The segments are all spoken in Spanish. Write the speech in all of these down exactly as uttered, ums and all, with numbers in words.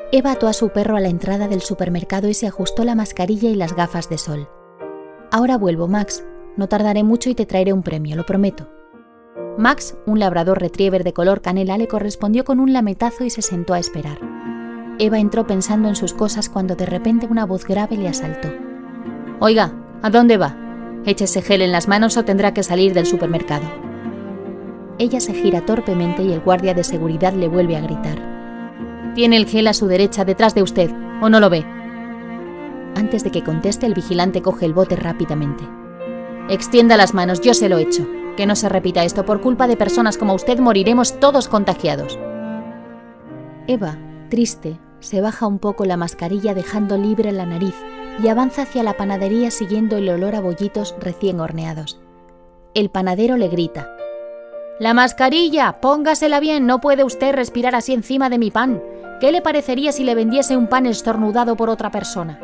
Eva ató a su perro a la entrada del supermercado y se ajustó la mascarilla y las gafas de sol. «Ahora vuelvo, Max. No tardaré mucho y te traeré un premio, lo prometo». Max, un labrador retriever de color canela, le correspondió con un lametazo y se sentó a esperar. Eva entró pensando en sus cosas cuando de repente una voz grave le asaltó. «Oiga, ¿a dónde va? Échese gel en las manos o tendrá que salir del supermercado». Ella se gira torpemente y el guardia de seguridad le vuelve a gritar. «Tiene el gel a su derecha, detrás de usted, ¿o no lo ve?». Antes de que conteste, el vigilante coge el bote rápidamente. «Extienda las manos, yo se lo he hecho. Que no se repita esto, por culpa de personas como usted moriremos todos contagiados». Eva, triste, se baja un poco la mascarilla dejando libre la nariz y avanza hacia la panadería siguiendo el olor a bollitos recién horneados. El panadero le grita. «La mascarilla, póngasela bien, no puede usted respirar así encima de mi pan. ¿Qué le parecería si le vendiese un pan estornudado por otra persona?».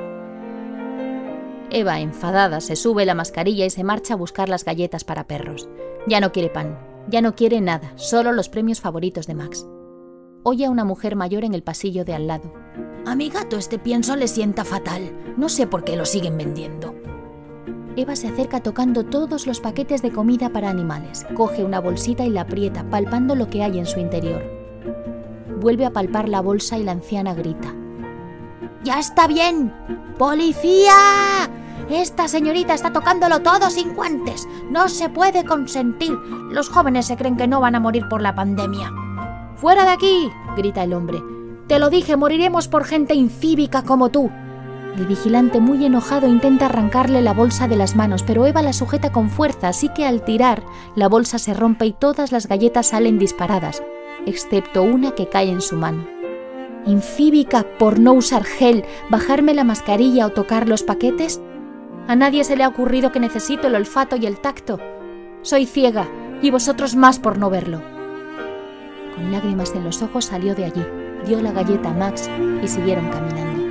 Eva, enfadada, se sube la mascarilla y se marcha a buscar las galletas para perros. Ya no quiere pan, ya no quiere nada, solo los premios favoritos de Max. Oye a una mujer mayor en el pasillo de al lado. «A mi gato este pienso le sienta fatal. No sé por qué lo siguen vendiendo». Eva se acerca tocando todos los paquetes de comida para animales. Coge una bolsita y la aprieta, palpando lo que hay en su interior. Vuelve a palpar la bolsa y la anciana grita. «¡Ya está bien! ¡Policía! Esta señorita está tocándolo todo sin guantes. No se puede consentir. Los jóvenes se creen que no van a morir por la pandemia». «¡Fuera de aquí!», grita el hombre. «Te lo dije, moriremos por gente incívica como tú». El vigilante, muy enojado, intenta arrancarle la bolsa de las manos, pero Eva la sujeta con fuerza, así que al tirar, la bolsa se rompe y todas las galletas salen disparadas, excepto una que cae en su mano. ¿Incívica por no usar gel, bajarme la mascarilla o tocar los paquetes? A nadie se le ha ocurrido que necesito el olfato y el tacto. Soy ciega, y vosotros más por no verlo. Con lágrimas en los ojos salió de allí, dio la galleta a Max y siguieron caminando.